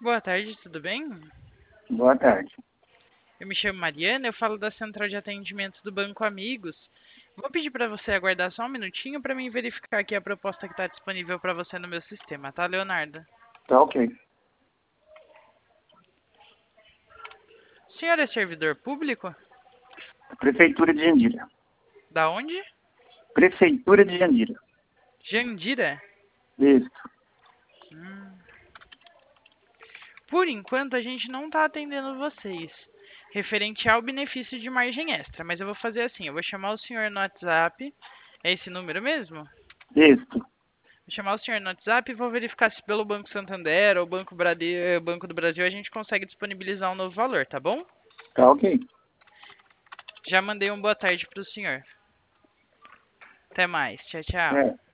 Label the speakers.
Speaker 1: Boa tarde, tudo bem?
Speaker 2: Boa tarde.
Speaker 1: Eu me chamo Mariana, eu falo da central de atendimento do Banco Amigos. Vou pedir para você aguardar só um minutinho para mim verificar aqui a proposta que está disponível para você no meu sistema, tá, Leonardo?
Speaker 2: Tá ok.
Speaker 1: O senhor é servidor público?
Speaker 2: Prefeitura de Jandira.
Speaker 1: Da onde?
Speaker 2: Prefeitura de Jandira.
Speaker 1: Jandira?
Speaker 2: Isso.
Speaker 1: Hum. Por enquanto a gente não está atendendo vocês, referente ao benefício de margem extra, mas eu vou fazer assim, eu vou chamar o senhor no WhatsApp, é esse número mesmo?
Speaker 2: Isso.
Speaker 1: Vou chamar o senhor no WhatsApp e vou verificar se pelo Banco Santander ou Banco do Brasil a gente consegue disponibilizar um novo valor, tá bom?
Speaker 2: Tá ok.
Speaker 1: Já mandei um boa tarde pro senhor. Até mais. Tchau, tchau.
Speaker 2: É.